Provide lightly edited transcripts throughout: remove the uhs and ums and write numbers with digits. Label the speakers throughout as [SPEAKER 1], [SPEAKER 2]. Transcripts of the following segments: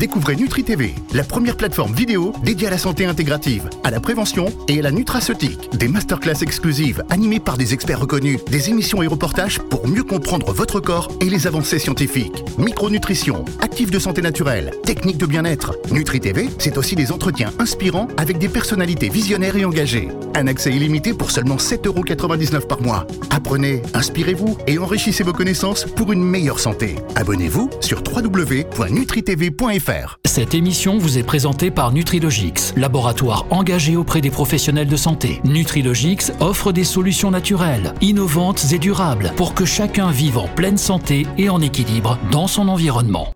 [SPEAKER 1] Découvrez NutriTV, la première plateforme vidéo dédiée à la santé intégrative, à la prévention et à la nutraceutique. Des masterclass exclusives animées par des experts reconnus, des émissions et reportages pour mieux comprendre votre corps et les avancées scientifiques. Micronutrition, actifs de santé naturelle, techniques de bien-être. NutriTV, c'est aussi des entretiens inspirants avec des personnalités visionnaires et engagées. Un accès illimité pour seulement 7,99 € par mois. Apprenez, inspirez-vous et enrichissez vos connaissances pour une meilleure santé. Abonnez-vous sur www.nutritv.fr.
[SPEAKER 2] Cette émission vous est présentée par Nutrilogix, laboratoire engagé auprès des professionnels de santé. Nutrilogix offre des solutions naturelles, innovantes et durables pour que chacun vive en pleine santé et en équilibre dans son environnement.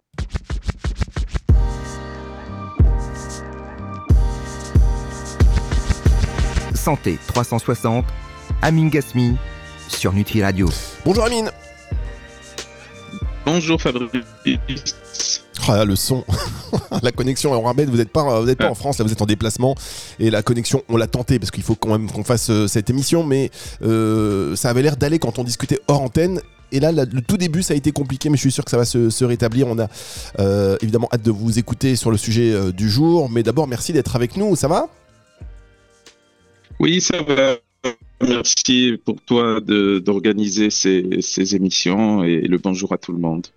[SPEAKER 3] Santé 360, Amine Gasmi sur Nutri Radio.
[SPEAKER 4] Bonjour Amine.
[SPEAKER 5] Bonjour Fabrice.
[SPEAKER 4] Ah là, le son, la connexion, on rappelle, vous n'êtes pas en France, là vous êtes en déplacement et la connexion, on l'a tenté parce qu'il faut quand même qu'on fasse cette émission, mais ça avait l'air d'aller quand on discutait hors antenne. Et là, le tout début, ça a été compliqué, mais je suis sûr que ça va se rétablir. On a évidemment hâte de vous écouter sur le sujet du jour, mais d'abord merci d'être avec nous, ça va ?
[SPEAKER 5] Oui, ça va. Merci pour toi d'organiser ces émissions et le bonjour à tout le monde.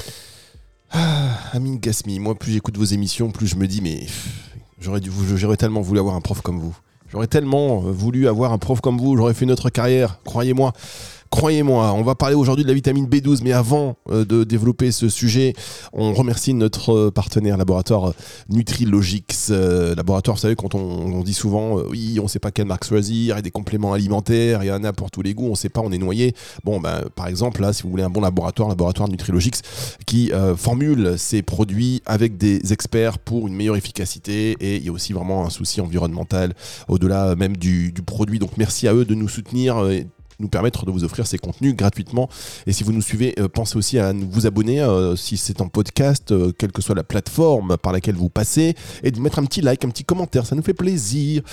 [SPEAKER 4] Amine Gasmi, moi plus j'écoute vos émissions, plus je me dis mais j'aurais tellement voulu avoir un prof comme vous. J'aurais tellement voulu avoir un prof comme vous, j'aurais fait une autre carrière, croyez-moi. On va parler aujourd'hui de la vitamine B12, mais avant de développer ce sujet, on remercie notre partenaire laboratoire Nutrilogix. Laboratoire, vous savez, quand on dit souvent, oui, on ne sait pas quelle marque choisir, il y a des compléments alimentaires, il y en a pour tous les goûts, on ne sait pas, on est noyé. Bon, par exemple, là, si vous voulez un bon laboratoire Nutrilogix, qui formule ses produits avec des experts pour une meilleure efficacité, et il y a aussi vraiment un souci environnemental au-delà même du produit. Donc merci à eux de nous soutenir, nous permettre de vous offrir ces contenus gratuitement. Et si vous nous suivez, pensez aussi à vous abonner si c'est en podcast, quelle que soit la plateforme par laquelle vous passez, et de mettre un petit like, un petit commentaire, ça nous fait plaisir.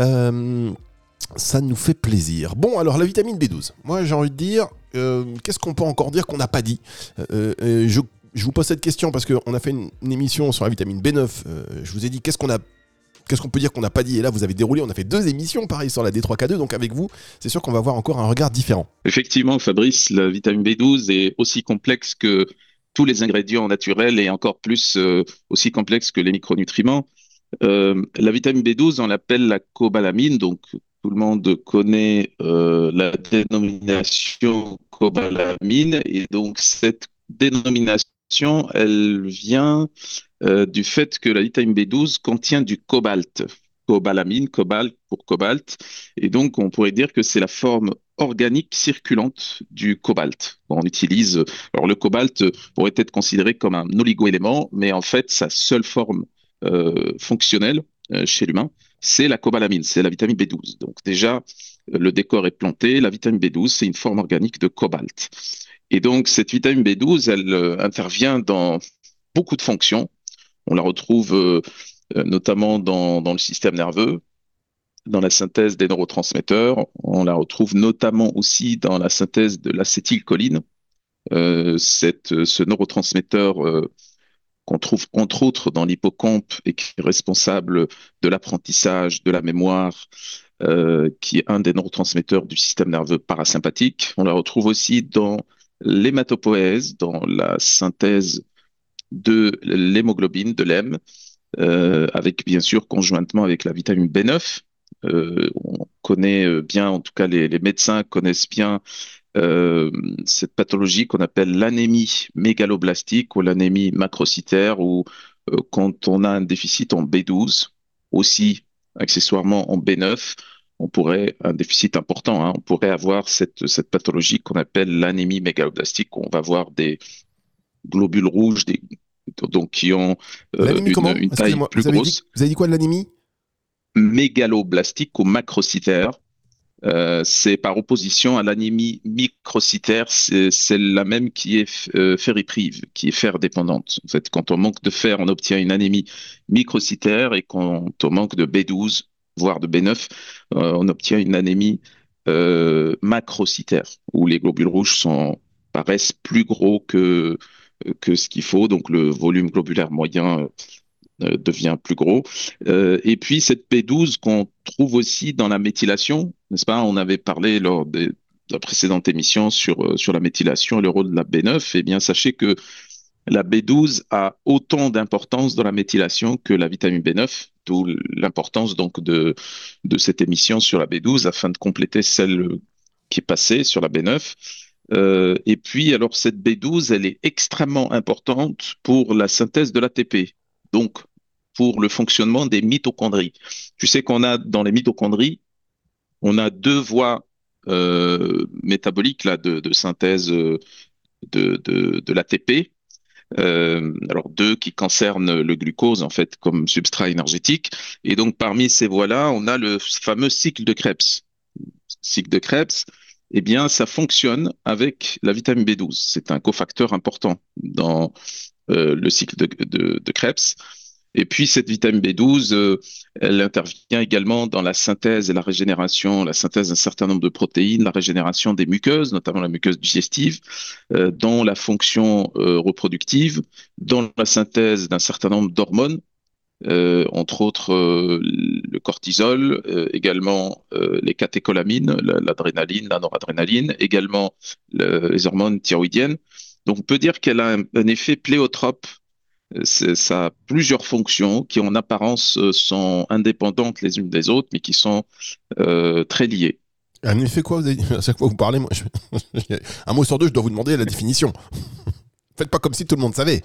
[SPEAKER 4] Ça nous fait plaisir. Bon, alors la vitamine B12, moi j'ai envie de dire, qu'est-ce qu'on peut encore dire qu'on n'a pas dit ? Je vous pose cette question parce qu'on a fait une émission sur la vitamine B9, je vous ai dit qu'est-ce qu'on peut dire qu'on n'a pas dit ? Et là, vous avez déroulé, on a fait 2 émissions, pareil, sur la D3K2. Donc avec vous, c'est sûr qu'on va avoir encore un regard différent.
[SPEAKER 5] Effectivement, Fabrice, la vitamine B12 est aussi complexe que tous les ingrédients naturels et encore plus aussi complexe que les micronutriments. La vitamine B12, on l'appelle la cobalamine. Donc, tout le monde connaît la dénomination cobalamine. Et donc, cette dénomination, elle vient du fait que la vitamine B12 contient du cobalt. Cobalamine, cobalt pour cobalt. Et donc, on pourrait dire que c'est la forme organique circulante du cobalt. On utilise, alors le cobalt pourrait être considéré comme un oligoélément, mais en fait, sa seule forme fonctionnelle chez l'humain, c'est la cobalamine, c'est la vitamine B12. Donc déjà, le décor est planté. La vitamine B12, c'est une forme organique de cobalt. Et donc, cette vitamine B12, elle intervient dans beaucoup de fonctions. On la retrouve notamment dans le système nerveux, dans la synthèse des neurotransmetteurs. On la retrouve notamment aussi dans la synthèse de l'acétylcholine, ce neurotransmetteur qu'on trouve entre autres dans l'hippocampe et qui est responsable de l'apprentissage, de la mémoire, qui est un des neurotransmetteurs du système nerveux parasympathique. On la retrouve aussi dans l'hématopoïèse, dans la synthèse de l'hémoglobine, de l'hème, avec bien sûr conjointement avec la vitamine B9. On connaît bien, en tout cas les médecins connaissent bien cette pathologie qu'on appelle l'anémie mégaloblastique ou l'anémie macrocytaire, où quand on a un déficit en B12, aussi accessoirement en B9, un déficit important, hein, on pourrait avoir cette pathologie qu'on appelle l'anémie mégaloblastique, où on va avoir des globules rouges, donc qui ont une taille plus grosse.
[SPEAKER 4] Vous avez dit quoi de l'anémie ?
[SPEAKER 5] Mégaloblastique ou macrocytaire. C'est par opposition à l'anémie microcytaire, c'est la même qui est ferriprive, qui est fer dépendante. En fait, quand on manque de fer, on obtient une anémie microcytaire, et quand on manque de B12, voire de B9, on obtient une anémie macrocytaire, où les globules rouges paraissent plus gros que que ce qu'il faut, donc le volume globulaire moyen devient plus gros. Et puis cette B12 qu'on trouve aussi dans la méthylation, n'est-ce pas? On avait parlé de la précédente émission sur la méthylation et le rôle de la B9. Eh bien, sachez que la B12 a autant d'importance dans la méthylation que la vitamine B9, d'où l'importance donc de cette émission sur la B12 afin de compléter celle qui est passée sur la B9. Et puis, alors, cette B12, elle est extrêmement importante pour la synthèse de l'ATP, donc pour le fonctionnement des mitochondries. Tu sais qu'on a dans les mitochondries, on a deux voies métaboliques là, de synthèse de l'ATP. Alors deux qui concernent le glucose en fait comme substrat énergétique. Et donc parmi ces voies-là, on a le fameux cycle de Krebs. Cycle de Krebs, eh bien ça fonctionne avec la vitamine B12. C'est un cofacteur important dans le cycle de Krebs. Et puis cette vitamine B12, elle intervient également dans la synthèse et la régénération, la synthèse d'un certain nombre de protéines, la régénération des muqueuses, notamment la muqueuse digestive, dans la fonction reproductive, dans la synthèse d'un certain nombre d'hormones, entre autres le cortisol, également les catécholamines, l'adrénaline, la noradrénaline, également les hormones thyroïdiennes. Donc on peut dire qu'elle a un effet pléiotrope. Ça a plusieurs fonctions qui en apparence sont indépendantes les unes des autres, mais qui sont très liées.
[SPEAKER 4] Un effet quoi, vous avez dit à chaque fois que vous parlez, moi, un mot sur deux, je dois vous demander la définition. Faites pas comme si tout le monde savait.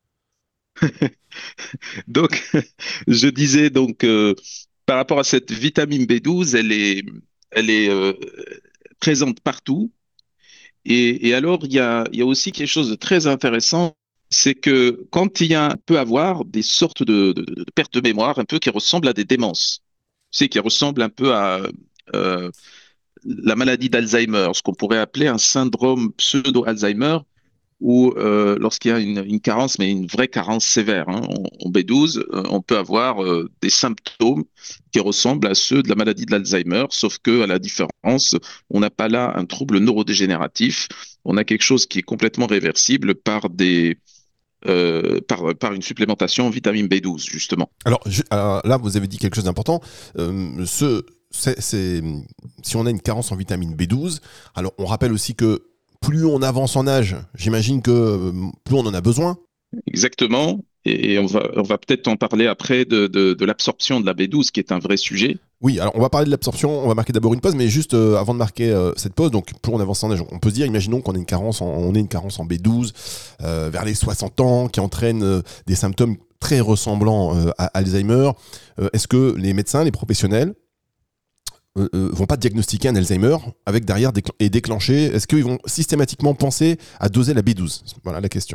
[SPEAKER 5] Donc, je disais donc par rapport à cette vitamine B12, elle est présente partout. Et alors, il y a aussi quelque chose de très intéressant, c'est que quand peut avoir des sortes de pertes de mémoire, un peu qui ressemblent à des démences, tu sais, qui ressemblent un peu à euh, la maladie d'Alzheimer, ce qu'on pourrait appeler un syndrome pseudo-Alzheimer, où lorsqu'il y a une carence, mais une vraie carence sévère, hein, en B12, on peut avoir des symptômes qui ressemblent à ceux de la maladie de l'Alzheimer, sauf que, à la différence, on n'a pas là un trouble neurodégénératif, on a quelque chose qui est complètement réversible par une supplémentation en vitamine B12, justement.
[SPEAKER 4] Alors là, vous avez dit quelque chose d'important. Si on a une carence en vitamine B12, alors on rappelle aussi que plus on avance en âge, j'imagine que plus on en a besoin.
[SPEAKER 5] Exactement. Et on va peut-être en parler après de l'absorption de la B12, qui est un vrai sujet.
[SPEAKER 4] Oui, alors on va parler de l'absorption, on va marquer d'abord une pause, mais juste avant de marquer cette pause, donc plus on avance en âge, on peut se dire, imaginons qu'on ait une carence en B12 vers les 60 ans, qui entraîne des symptômes très ressemblants à Alzheimer. Est-ce que les médecins, les professionnels, vont pas diagnostiquer un Alzheimer avec derrière et déclencher? Est-ce qu'ils vont systématiquement penser à doser la B12? Voilà la question.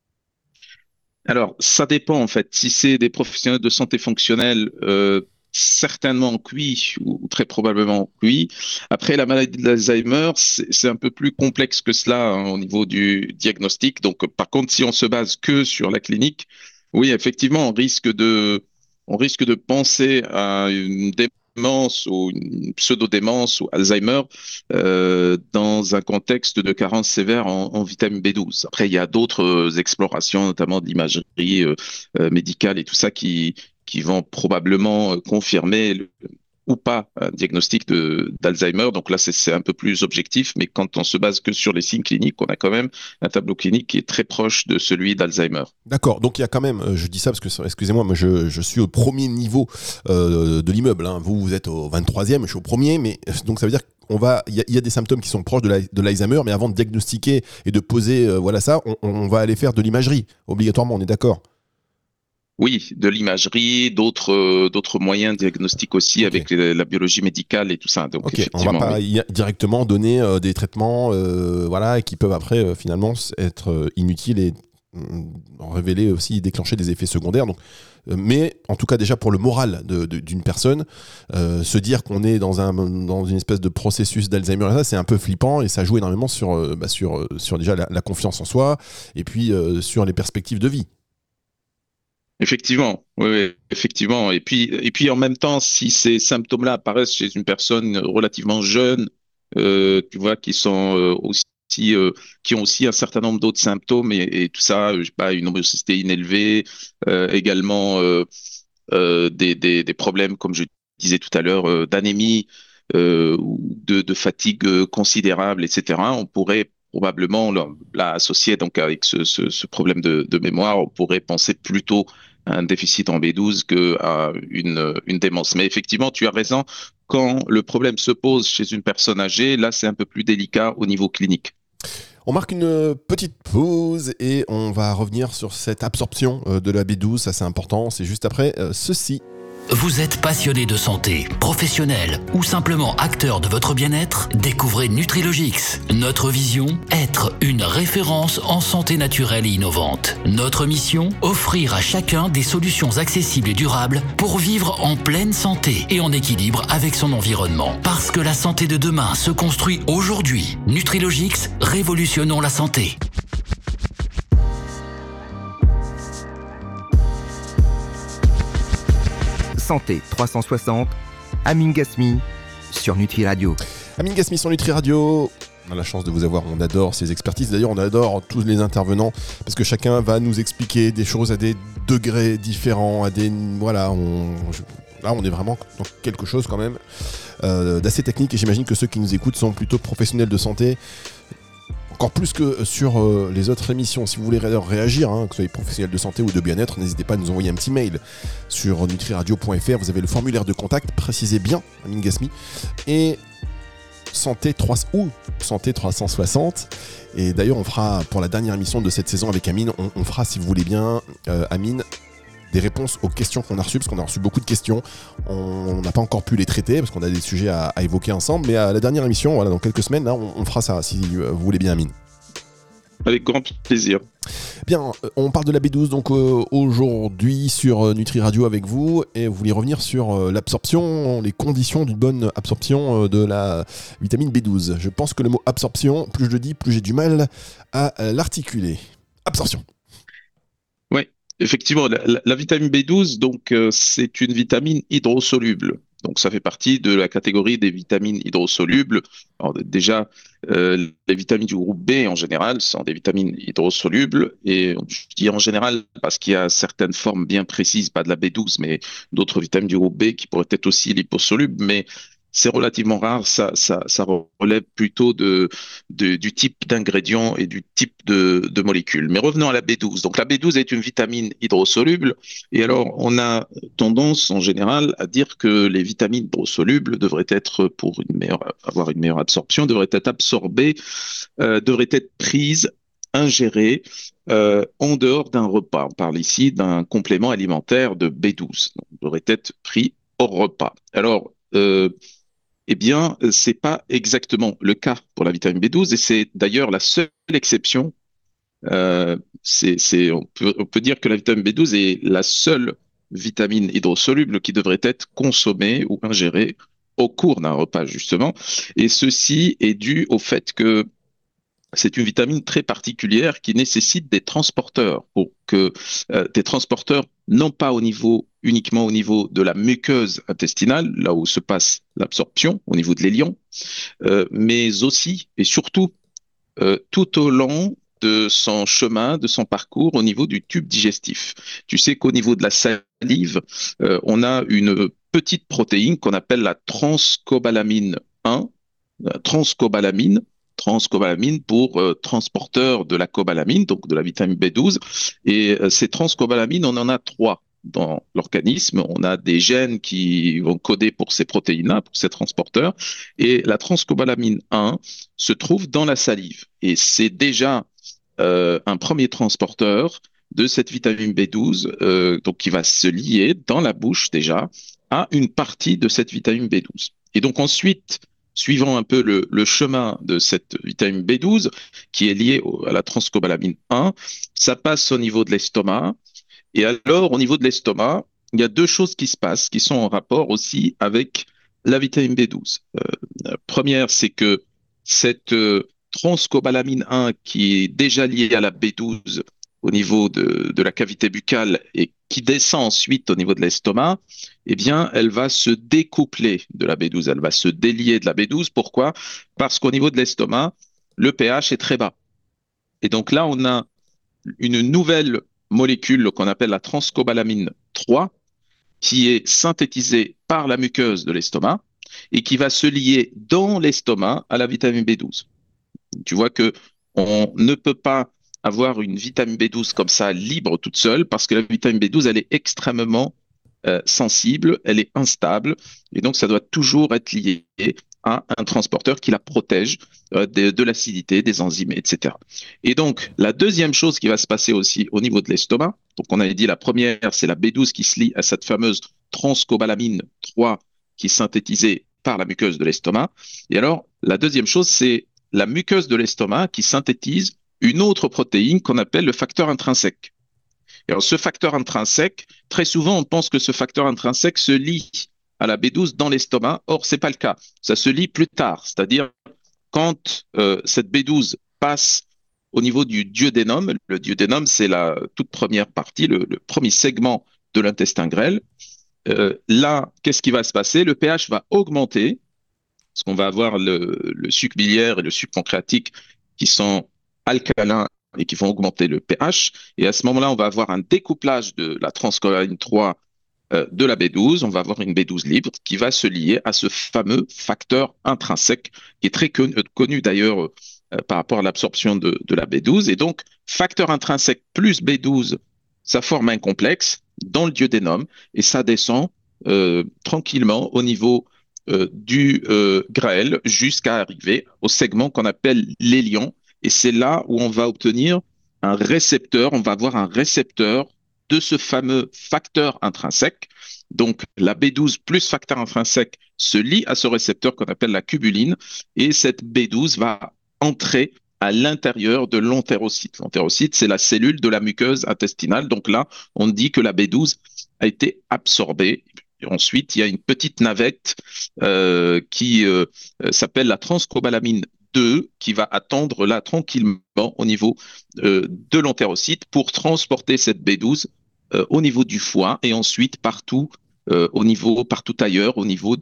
[SPEAKER 5] Alors, ça dépend en fait. Si c'est des professionnels de santé fonctionnelle, certainement oui, ou très probablement oui. Après, la maladie de l'Alzheimer, c'est un peu plus complexe que cela hein, au niveau du diagnostic. Donc, par contre, si on se base que sur la clinique, oui, effectivement, on risque de penser à une démence ou une pseudo-démence ou Alzheimer dans un contexte de carence sévère en vitamine B12. Après, il y a d'autres explorations, notamment de l'imagerie médicale et tout ça, qui vont probablement confirmer ou pas un diagnostic d'Alzheimer. Donc là, c'est un peu plus objectif, mais quand on se base que sur les signes cliniques, on a quand même un tableau clinique qui est très proche de celui d'Alzheimer.
[SPEAKER 4] D'accord, donc il y a quand même, je dis ça parce que, excusez-moi, moi je suis au premier niveau de l'immeuble, hein. Vous êtes au 23e, je suis au premier, mais donc ça veut dire il y a des symptômes qui sont proches de l'Alzheimer, mais avant de diagnostiquer et de poser voilà ça, on va aller faire de l'imagerie, obligatoirement, on est d'accord?
[SPEAKER 5] Oui, de l'imagerie, d'autres moyens diagnostiques aussi
[SPEAKER 4] Okay.
[SPEAKER 5] avec la biologie médicale et tout ça. Donc,
[SPEAKER 4] Ok, on va pas directement donner des traitements voilà, qui peuvent après finalement être inutiles et révéler aussi, déclencher des effets secondaires. Donc, mais en tout cas déjà pour le moral d'une personne, se dire qu'on est dans une espèce de processus d'Alzheimer, c'est un peu flippant et ça joue énormément sur déjà la confiance en soi et puis sur les perspectives de vie.
[SPEAKER 5] Effectivement, oui, effectivement. Et puis en même temps, si ces symptômes-là apparaissent chez une personne relativement jeune, tu vois, qui sont aussi qui ont aussi un certain nombre d'autres symptômes et tout ça, je sais pas, une homocystéine élevée, également des problèmes, comme je disais tout à l'heure, d'anémie ou de fatigue considérable, etc. On pourrait probablement là, associer donc avec ce problème de mémoire, on pourrait penser plutôt à un déficit en B12 qu'à une démence. Mais effectivement, tu as raison, quand le problème se pose chez une personne âgée, là, c'est un peu plus délicat au niveau clinique.
[SPEAKER 4] On marque une petite pause et on va revenir sur cette absorption de la B12, ça c'est important, c'est juste après ceci.
[SPEAKER 2] Vous êtes passionné de santé, professionnel ou simplement acteur de votre bien-être? Découvrez Nutrilogix. Notre vision, être une référence en santé naturelle et innovante. Notre mission, offrir à chacun des solutions accessibles et durables pour vivre en pleine santé et en équilibre avec son environnement. Parce que la santé de demain se construit aujourd'hui. Nutrilogix, révolutionnons la santé.
[SPEAKER 3] Santé 360, Amine Gasmi sur Nutri Radio.
[SPEAKER 4] Amine Gasmi sur Nutri Radio. On a la chance de vous avoir, on adore ces expertises. D'ailleurs, on adore tous les intervenants parce que chacun va nous expliquer des choses à des degrés différents, là, on est vraiment dans quelque chose quand même d'assez technique et j'imagine que ceux qui nous écoutent sont plutôt professionnels de santé. Encore plus que sur les autres émissions. Si vous voulez réagir, que ce soit professionnels de santé ou de bien-être, n'hésitez pas à nous envoyer un petit mail sur nutriradio.fr. Vous avez le formulaire de contact, précisez bien, Amine Gasmi, et Santé 360. Et d'ailleurs, on fera, pour la dernière émission de cette saison avec Amine, on fera, si vous voulez bien, Amine, des réponses aux questions qu'on a reçues, parce qu'on a reçu beaucoup de questions. On n'a pas encore pu les traiter, parce qu'on a des sujets à évoquer ensemble, mais à la dernière émission, voilà, dans quelques semaines, là, on fera ça, si vous voulez bien, Amine.
[SPEAKER 5] Avec grand plaisir.
[SPEAKER 4] Bien, on parle de la B12 donc aujourd'hui sur Nutri Radio avec vous, et vous voulez revenir sur l'absorption, les conditions d'une bonne absorption de la vitamine B12. Je pense que le mot absorption, plus je le dis, plus j'ai du mal à l'articuler. Absorption.
[SPEAKER 5] Oui. Effectivement, la vitamine B12, donc, c'est une vitamine hydrosoluble. Donc, ça fait partie de la catégorie des vitamines hydrosolubles. Alors, déjà, les vitamines du groupe B, en général, sont des vitamines hydrosolubles. Et je dis en général parce qu'il y a certaines formes bien précises, pas de la B12, mais d'autres vitamines du groupe B qui pourraient être aussi liposolubles. Mais c'est relativement rare, ça relève plutôt du type d'ingrédients et du type de molécules. Mais revenons à la B12. Donc la B12 est une vitamine hydrosoluble, et alors on a tendance en général à dire que les vitamines hydrosolubles devraient être, pour avoir une meilleure absorption, devraient être absorbées, devraient être prises, ingérées en dehors d'un repas. On parle ici d'un complément alimentaire de B12. Donc, devrait être pris hors repas. Alors, eh bien, c'est pas exactement le cas pour la vitamine B12 et c'est d'ailleurs la seule exception. On peut dire que la vitamine B12 est la seule vitamine hydrosoluble qui devrait être consommée ou ingérée au cours d'un repas, justement. Et ceci est dû au fait que c'est une vitamine très particulière qui nécessite des transporteurs des transporteurs non pas uniquement au niveau de la muqueuse intestinale, là où se passe l'absorption, au niveau de l'élion, mais aussi et surtout tout au long de son chemin, de son parcours au niveau du tube digestif. Tu sais qu'au niveau de la salive, on a une petite protéine qu'on appelle la transcobalamine 1, transcobalamine pour transporteur de la cobalamine, donc de la vitamine B12. Et ces transcobalamines, on en a 3 dans l'organisme. On a des gènes qui vont coder pour ces protéines-là, pour ces transporteurs. Et la transcobalamine 1 se trouve dans la salive. Et c'est déjà un premier transporteur de cette vitamine B12, donc qui va se lier dans la bouche déjà à une partie de cette vitamine B12. Et donc ensuite, suivant un peu le chemin de cette vitamine B12, qui est liée à la transcobalamine 1, ça passe au niveau de l'estomac. Et alors, au niveau de l'estomac, il y a 2 choses qui se passent, qui sont en rapport aussi avec la vitamine B12. Première, c'est que cette transcobalamine 1, qui est déjà liée à la B12 au niveau de la cavité buccale et qui descend ensuite au niveau de l'estomac, eh bien, elle va se découpler de la B12, elle va se délier de la B12. Pourquoi? Parce qu'au niveau de l'estomac, le pH est très bas. Et donc là, on a une nouvelle molécule qu'on appelle la transcobalamine 3 qui est synthétisée par la muqueuse de l'estomac et qui va se lier dans l'estomac à la vitamine B12. Tu vois que on ne peut pas avoir une vitamine B12 comme ça libre toute seule parce que la vitamine B12, elle est extrêmement sensible, elle est instable et donc ça doit toujours être lié à un transporteur qui la protège de l'acidité, des enzymes, etc. Et donc, la deuxième chose qui va se passer aussi au niveau de l'estomac, donc on avait dit la première, c'est la B12 qui se lie à cette fameuse transcobalamine 3 qui est synthétisée par la muqueuse de l'estomac. Et alors, la deuxième chose, c'est la muqueuse de l'estomac qui synthétise une autre protéine qu'on appelle le facteur intrinsèque. Et alors, ce facteur intrinsèque, très souvent, on pense que ce facteur intrinsèque se lie à la B12 dans l'estomac. Or, c'est pas le cas. Ça se lie plus tard, c'est-à-dire quand cette B12 passe au niveau du duodénum. Le duodénum, c'est la toute première partie, le premier segment de l'intestin grêle. Là, qu'est-ce qui va se passer? Le pH va augmenter, parce qu'on va avoir le suc biliaire et le suc pancréatique qui sont alcalins et qui vont augmenter le pH. Et à ce moment-là, on va avoir un découplage de la transcobalamine 3 de la B12. On va avoir une B12 libre qui va se lier à ce fameux facteur intrinsèque qui est très connu d'ailleurs par rapport à l'absorption de la B12. Et donc, facteur intrinsèque plus B12, ça forme un complexe dans le duodénum et ça descend tranquillement au niveau du grêle jusqu'à arriver au segment qu'on appelle l'élion. Et c'est là où on va obtenir un récepteur, on va avoir un récepteur de ce fameux facteur intrinsèque. Donc, la B12 plus facteur intrinsèque se lie à ce récepteur qu'on appelle la cubuline et cette B12 va entrer à l'intérieur de l'entérocyte. L'entérocyte, c'est la cellule de la muqueuse intestinale. Donc là, on dit que la B12 a été absorbée. Et ensuite, il y a une petite navette qui s'appelle la transcobalamine 2 qui va attendre là tranquillement au niveau de l'entérocyte pour transporter cette B12 au niveau du foie et ensuite partout partout ailleurs au niveau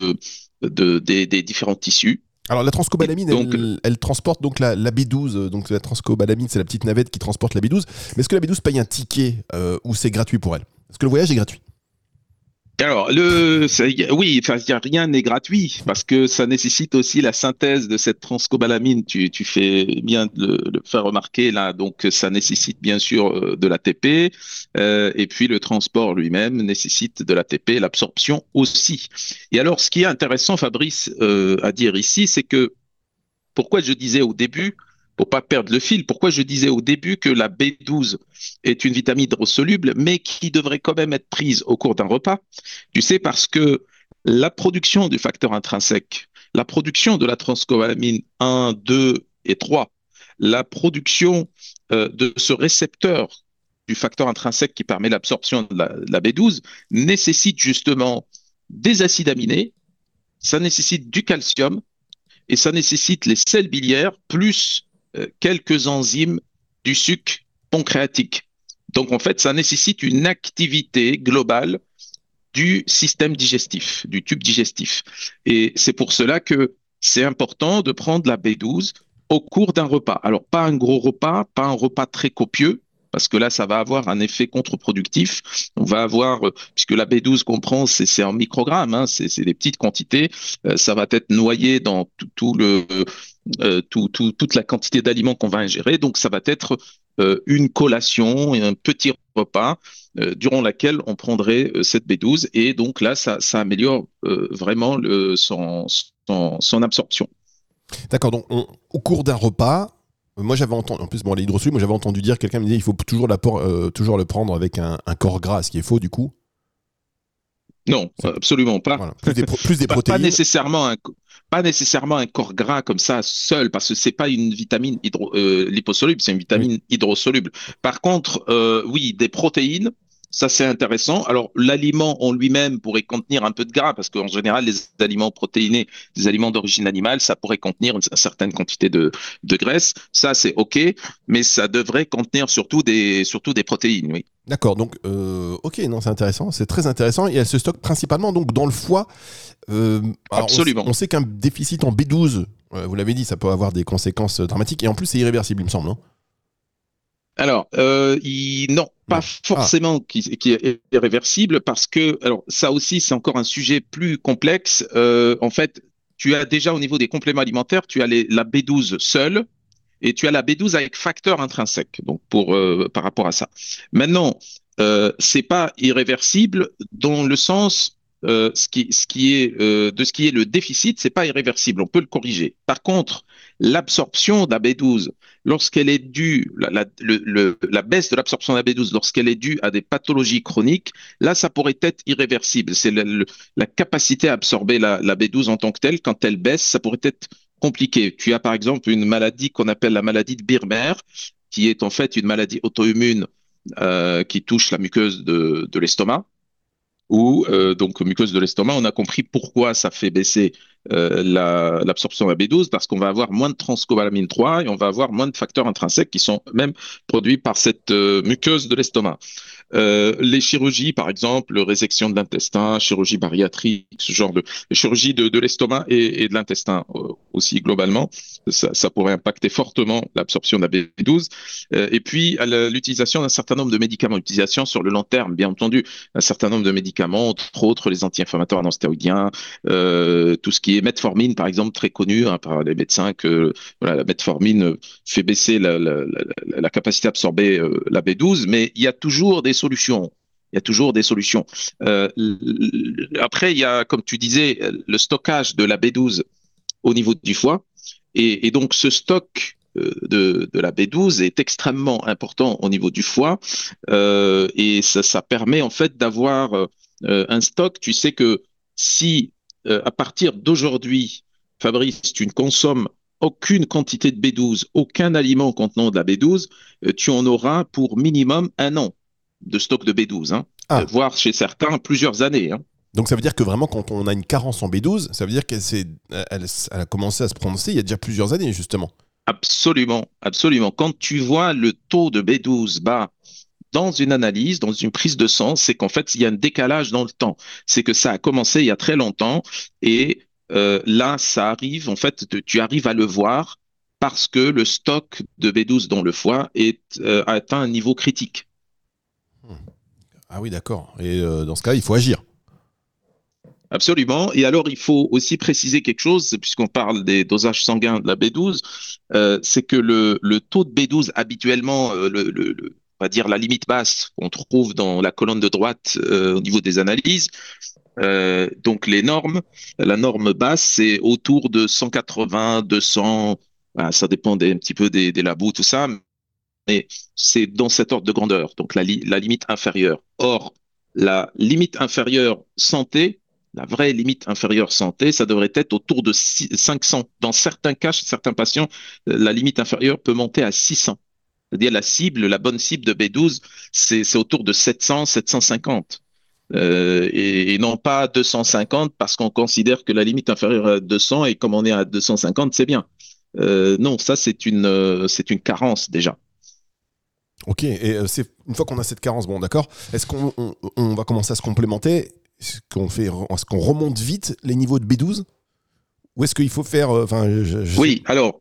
[SPEAKER 5] des différents tissus.
[SPEAKER 4] Alors la transcobalamine, donc, elle transporte donc la B12, donc la transcobalamine c'est la petite navette qui transporte la B12, mais est-ce que la B12 paye un ticket ou c'est gratuit pour elle? Est-ce que le voyage est gratuit?
[SPEAKER 5] Alors, oui, enfin, rien n'est gratuit parce que ça nécessite aussi la synthèse de cette transcobalamine. Tu fais bien de le faire remarquer là. Donc, ça nécessite bien sûr de l'ATP et puis le transport lui-même nécessite de l'ATP, l'absorption aussi. Et alors, ce qui est intéressant, Fabrice, à dire ici, c'est que pourquoi je disais au début, pour pas perdre le fil, pourquoi je disais au début que la B12 est une vitamine hydrosoluble, mais qui devrait quand même être prise au cours d'un repas. Tu sais, parce que la production du facteur intrinsèque, la production de la transcobalamine 1, 2 et 3, la production de ce récepteur du facteur intrinsèque qui permet l'absorption de la B12 nécessite justement des acides aminés, ça nécessite du calcium et ça nécessite les sels biliaires plus quelques enzymes du suc pancréatique. Donc, en fait, ça nécessite une activité globale du système digestif, du tube digestif. Et c'est pour cela que c'est important de prendre la B12 au cours d'un repas. Alors, pas un gros repas, pas un repas très copieux, parce que là, ça va avoir un effet contre-productif. On va avoir, puisque la B12 qu'on prend, c'est en microgrammes, hein, c'est des petites quantités, ça va être noyé dans toute la quantité d'aliments qu'on va ingérer. Donc, ça va être une collation et un petit repas durant laquelle on prendrait cette B12. Et donc là, ça améliore vraiment son absorption.
[SPEAKER 4] D'accord, donc au cours d'un repas, moi j'avais entendu, en plus bon, l'hydrosoluble, moi j'avais entendu dire, quelqu'un me disait il faut toujours le prendre avec un corps gras, ce qui est faux du coup.
[SPEAKER 5] Non, absolument pas.
[SPEAKER 4] Voilà. Plus des protéines.
[SPEAKER 5] Pas nécessairement un corps gras comme ça seul, parce que c'est pas une vitamine liposoluble, c'est une vitamine hydrosoluble. Par contre, oui, des protéines, Ça, c'est intéressant. Alors, l'aliment en lui-même pourrait contenir un peu de gras, parce qu'en général, les aliments protéinés, les aliments d'origine animale, ça pourrait contenir une certaine quantité de graisse. Ça, c'est OK, mais ça devrait contenir surtout des protéines, oui.
[SPEAKER 4] D'accord, donc ok, non, c'est intéressant, c'est très intéressant, et elle se stocke principalement donc dans le foie. Alors
[SPEAKER 5] Absolument.
[SPEAKER 4] on sait qu'un déficit en B12, vous l'avez dit, ça peut avoir des conséquences dramatiques, et en plus c'est irréversible, il me semble, non?
[SPEAKER 5] Alors, non, pas
[SPEAKER 4] Non. Ah,
[SPEAKER 5] forcément qui est irréversible, parce que, alors, ça aussi, c'est encore un sujet plus complexe. En fait, tu as déjà au niveau des compléments alimentaires, tu as la B12 seule et tu as la B12 avec facteur intrinsèque. Donc, par rapport à ça. Maintenant, c'est pas irréversible dans le sens ce qui est le déficit, c'est pas irréversible. On peut le corriger. Par contre, l'absorption de la B12 lorsqu'elle est due, la baisse de l'absorption de la B12, lorsqu'elle est due à des pathologies chroniques, là, ça pourrait être irréversible. C'est la capacité à absorber la B12 en tant que telle. Quand elle baisse, ça pourrait être compliqué. Tu as par exemple une maladie qu'on appelle la maladie de Birmer, qui est en fait une maladie auto-immune qui touche la muqueuse de l'estomac ou donc muqueuse de l'estomac, on a compris pourquoi ça fait baisser l'absorption de la B12, parce qu'on va avoir moins de transcobalamine 3 et on va avoir moins de facteurs intrinsèques qui sont même produits par cette muqueuse de l'estomac. Les chirurgies, par exemple, résection de l'intestin, chirurgie bariatrique, ce genre de chirurgie de l'estomac et de l'intestin aussi globalement, ça pourrait impacter fortement l'absorption de la B12. Et puis, l'utilisation d'un certain nombre de médicaments, l'utilisation sur le long terme, bien entendu, un certain nombre de médicaments, entre autres les anti-inflammatoires non stéroïdiens, tout ce qui est metformine, par exemple, très connu par les médecins, que voilà, la metformine fait baisser la capacité à absorber la B12, mais il y a toujours des solutions. Il y a toujours des solutions. Après, il y a, comme tu disais, le stockage de la B12 au niveau du foie. Et donc, ce stock de la B12 est extrêmement important au niveau du foie. Et ça permet en fait d'avoir un stock. Tu sais que si à partir d'aujourd'hui, Fabrice, tu ne consommes aucune quantité de B12, aucun aliment contenant de la B12, tu en auras pour minimum 1 an de stock de B12, hein,
[SPEAKER 4] ah.
[SPEAKER 5] voire chez certains plusieurs années. Hein.
[SPEAKER 4] Donc ça veut dire que vraiment quand on a une carence en B12, ça veut dire elle a commencé à se prononcer il y a déjà plusieurs années justement.
[SPEAKER 5] Absolument, absolument. Quand tu vois le taux de B12 bas dans une analyse, dans une prise de sang, c'est qu'en fait, il y a un décalage dans le temps. C'est que ça a commencé il y a très longtemps et là, ça arrive, en fait, tu arrives à le voir parce que le stock de B12 dans le foie a atteint un niveau critique.
[SPEAKER 4] Ah oui, d'accord. Et dans ce cas, il faut agir.
[SPEAKER 5] Absolument. Et alors, il faut aussi préciser quelque chose, puisqu'on parle des dosages sanguins de la B12, c'est que le taux de B12 habituellement, on va dire la limite basse qu'on trouve dans la colonne de droite au niveau des analyses, donc la norme basse, c'est autour de 180, 200, voilà, ça dépend un petit peu des labos, tout ça, mais c'est dans cet ordre de grandeur, donc la limite inférieure. Or, la limite inférieure santé, la vraie limite inférieure santé, ça devrait être autour de 500. Dans certains cas, chez certains patients, la limite inférieure peut monter à 600. C'est-à-dire la bonne cible de B12, c'est autour de 700, 750. Et non pas 250 parce qu'on considère que la limite inférieure à 200 et comme on est à 250, c'est bien. Non, ça c'est une carence déjà.
[SPEAKER 4] Ok, et c'est une fois qu'on a cette carence, bon d'accord, est-ce qu'on va commencer à se complémenter? Est-ce qu'on remonte vite les niveaux de B12? Ou est-ce qu'il faut faire...
[SPEAKER 5] Oui, alors,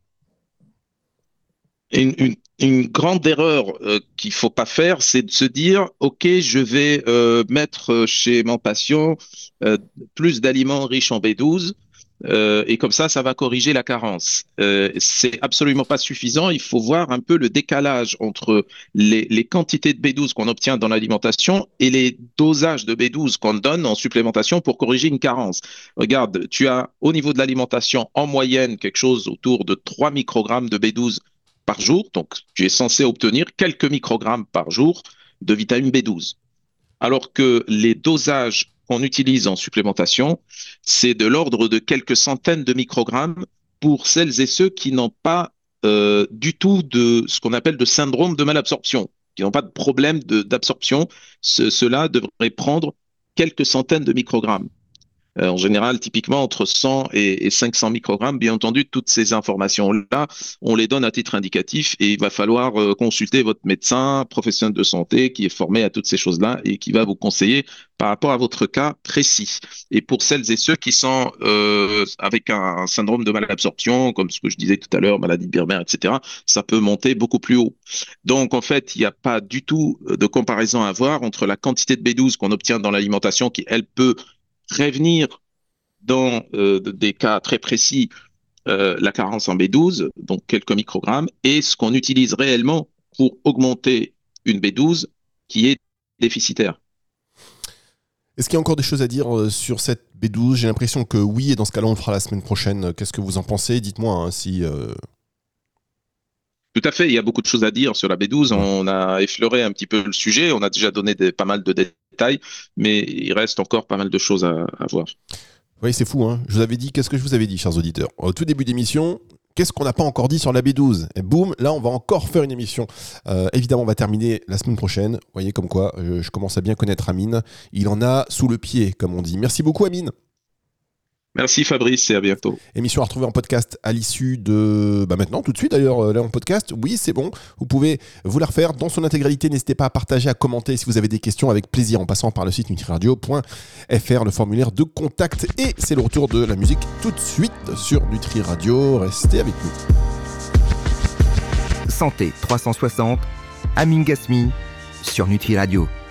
[SPEAKER 5] une grande erreur qu'il faut pas faire, c'est de se dire, OK, je vais mettre chez mon patient plus d'aliments riches en B12 et comme ça va corriger la carence. C'est absolument pas suffisant. Il faut voir un peu le décalage entre les quantités de B12 qu'on obtient dans l'alimentation et les dosages de B12 qu'on donne en supplémentation pour corriger une carence. Regarde, tu as au niveau de l'alimentation en moyenne quelque chose autour de 3 microgrammes de B12 par jour. Donc, tu es censé obtenir quelques microgrammes par jour de vitamine B12. Alors que les dosages qu'on utilise en supplémentation, c'est de l'ordre de quelques centaines de microgrammes pour celles et ceux qui n'ont pas du tout de ce qu'on appelle de syndrome de malabsorption. qui n'ont pas de problème d'absorption, ceux-là devraient prendre quelques centaines de microgrammes. En général, typiquement entre 100 et 500 microgrammes. Bien entendu, toutes ces informations-là, on les donne à titre indicatif et il va falloir consulter votre médecin, professionnel de santé qui est formé à toutes ces choses-là et qui va vous conseiller par rapport à votre cas précis. Et pour celles et ceux qui sont avec un syndrome de malabsorption, comme ce que je disais tout à l'heure, maladie de Birber, etc., ça peut monter beaucoup plus haut. Donc, en fait, il n'y a pas du tout de comparaison à avoir entre la quantité de B12 qu'on obtient dans l'alimentation qui, elle, peut prévenir dans des cas très précis la carence en B12, donc quelques microgrammes, et ce qu'on utilise réellement pour augmenter une B12 qui est déficitaire.
[SPEAKER 4] Est-ce qu'il y a encore des choses à dire sur cette B12 ? J'ai l'impression que oui, et dans ce cas-là, on le fera la semaine prochaine. Qu'est-ce que vous en pensez ? Dites-moi si...
[SPEAKER 5] Tout à fait, il y a beaucoup de choses à dire sur la B12. On a effleuré un petit peu le sujet, on a déjà donné pas mal de détails, mais il reste encore pas mal de choses à voir.
[SPEAKER 4] Oui, c'est fou, hein. Je vous avais dit, qu'est-ce que je vous avais dit, chers auditeurs ? Au tout début d'émission, qu'est-ce qu'on n'a pas encore dit sur la B12 ? Et boum, là, on va encore faire une émission. Évidemment, on va terminer la semaine prochaine. Vous voyez comme quoi, je commence à bien connaître Amine. Il en a sous le pied, comme on dit. Merci beaucoup, Amine.
[SPEAKER 5] Merci Fabrice et à bientôt.
[SPEAKER 4] Émission à retrouver en podcast à l'issue de... maintenant, tout de suite d'ailleurs, là en podcast. Oui, c'est bon. Vous pouvez vous la refaire dans son intégralité. N'hésitez pas à partager, à commenter si vous avez des questions avec plaisir en passant par le site nutriradio.fr, le formulaire de contact. Et c'est le retour de la musique tout de suite sur Nutri Radio. Restez avec nous.
[SPEAKER 3] Santé 360, Amine Gasmi sur Nutri Radio.